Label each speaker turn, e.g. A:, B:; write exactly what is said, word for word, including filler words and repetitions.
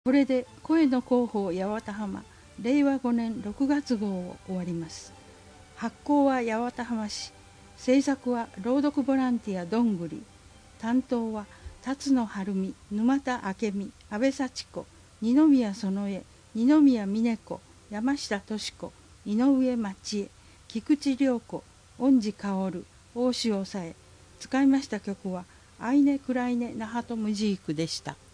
A: これで声の広報八幡浜れいわごねんろくがつ号を終わります。発行は八幡浜市、制作は朗読ボランティアどんぐり、担当は辰野晴美、沼田明美、安倍幸子、二宮園江、二宮峰子、山下敏子、井上町江、菊池涼子、恩地薫、大塩紗恵。使いました曲はアイネ・クライネ・ナハト・ムジークでした。